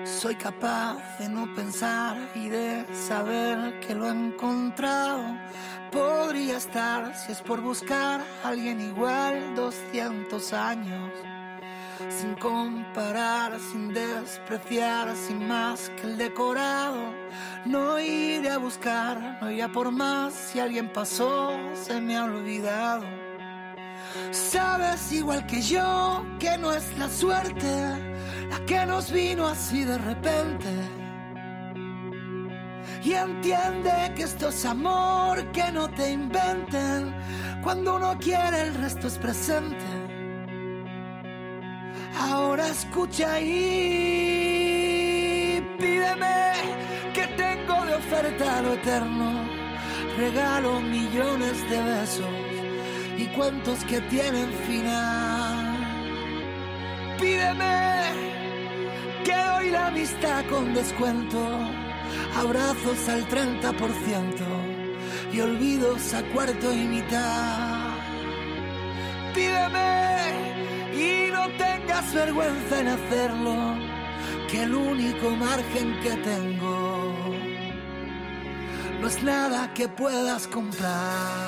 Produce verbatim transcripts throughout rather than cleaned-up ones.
Soy capaz de no pensar y de saber que lo he encontrado. Podría estar, si es por buscar a alguien igual, doscientos años. Sin comparar, sin despreciar, sin más que el decorado. No iré a buscar, no iré a por más. Si alguien pasó, se me ha olvidado. Sabes igual que yo que no es la suerte la que nos vino así de repente. Y entiende que esto es amor, que no te inventen. Cuando uno quiere el resto es presente. Ahora escucha y pídeme que tengo de oferta lo eterno. Regalo millones de besos y cuentos que tienen final. Pídeme que doy la amistad con descuento, abrazos al treinta por ciento y olvidos a cuarto y mitad. Pídeme y no tengas vergüenza en hacerlo, que el único margen que tengo no es nada que puedas comprar.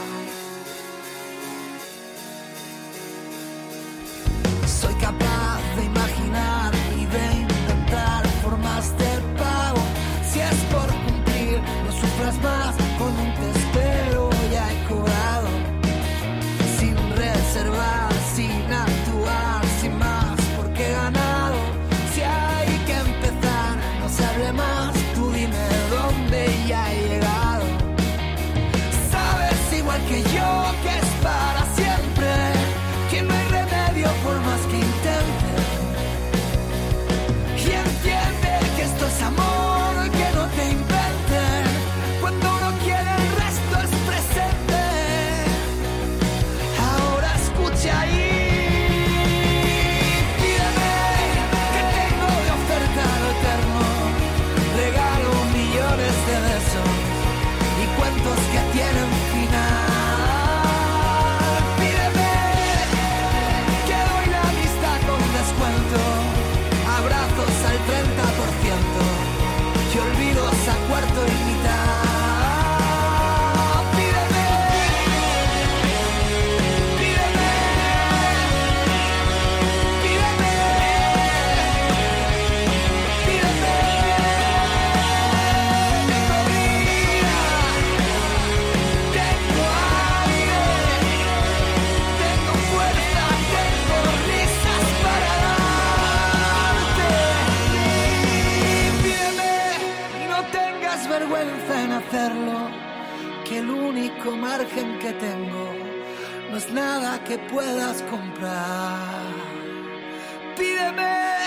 Soy capaz de imaginar y de inventar formas de pago. Si es por cumplir, no sufras más, con un te espero ya he cobrado. Sin reservar, sin actuar, sin más, porque he ganado. Si hay que empezar, no se hable más, tú dime dónde ya he llegado. Sabes igual que yo que es para siempre, que no hay remedio por más que intente. Y entiende que esto es amor, que no te inventen. Cuando uno quiere el resto es presente. Ahora escucha ahí. Pídeme que tengo de oferta lo eterno. Regalo millones de besos y cuentos que tienen final. Abrazos al treinta por ciento y olvidos a cuarto y mitad. Pídeme, pídeme, pídeme, pídeme. Tengo vida, tengo aire, tengo fuerza, tengo risas para dar. Vergüenza en hacerlo, que el único margen que tengo no es nada que puedas comprar. Pídeme.